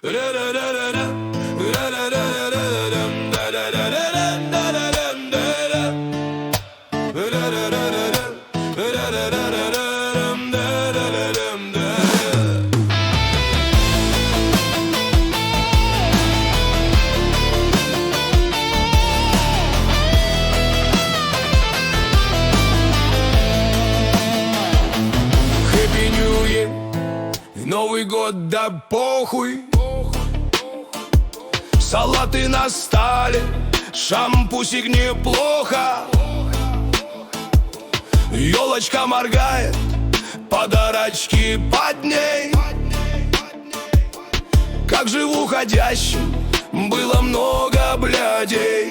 Happy New Year, Новый год, да похуй. Салаты на столе, шампусик неплохо. Ёлочка моргает, подарочки под ней. Как же в уходящем было много блядей.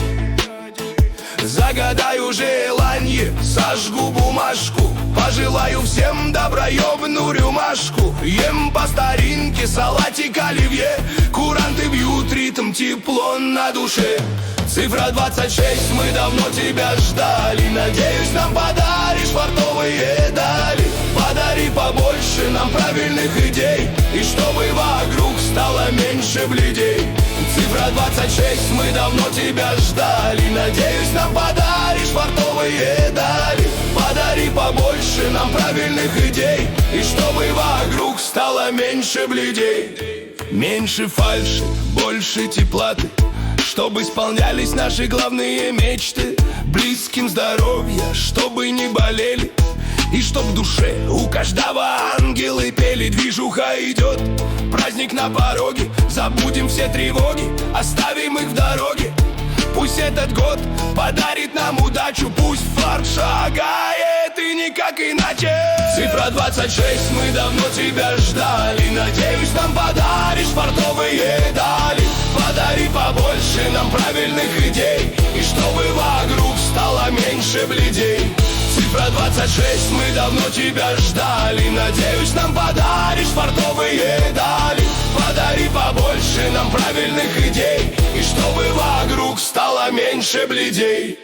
Загадаю желание, сожгу бумажку, пожелаю всем доброебну рюмашку. Ем по старинке салатик оливье, куранты бьют ритм, тепло на душе. Цифра 26, мы давно тебя ждали. Надеюсь, нам подаришь фартовые дали. Подари побольше нам правильных идей, и чтобы вокруг стало меньше бледей. Цифра 26, мы давно тебя ждали. Надеюсь, нам подаришь фартовые дали. Подари побольше нам правильных идей, и чтобы вокруг стало меньше бледей. Меньше фальши, больше теплоты, чтобы исполнялись наши главные мечты. Близким здоровья, чтобы не болели, и чтоб в душе у каждого ангелы пели. Движуха идет, праздник на пороге, забудем все тревоги, оставим их в дороге. Пусть этот год подарит нам удачу, пусть флаг шагает и никак иначе. Цифра 26, мы давно тебя ждали. Надеюсь, нам подаришь фартовые дали. Подари побольше нам правильных идей, и чтобы вокруг стало меньше бледей. Цифра 26, мы давно тебя ждали. Надеюсь, нам подаришь фартовые дали. Подари побольше нам правильных идей, и чтобы вокруг стало меньше бледей.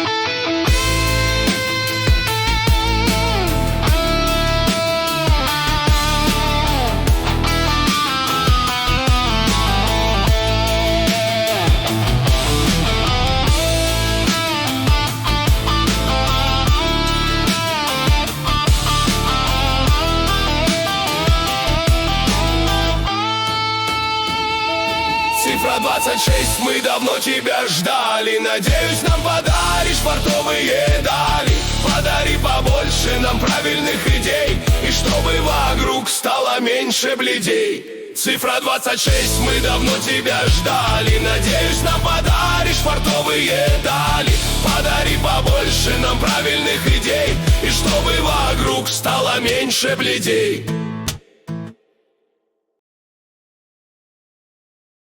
Цифра 26, мы давно тебя ждали. Надеюсь, нам подаришь фартовые дали. Подари побольше нам правильных идей, и чтобы вокруг стало меньше бледей. Цифра 26, мы давно тебя ждали. Надеюсь, нам подаришь фартовые дали. Подари побольше нам правильных идей, и чтобы вокруг стало меньше бледей.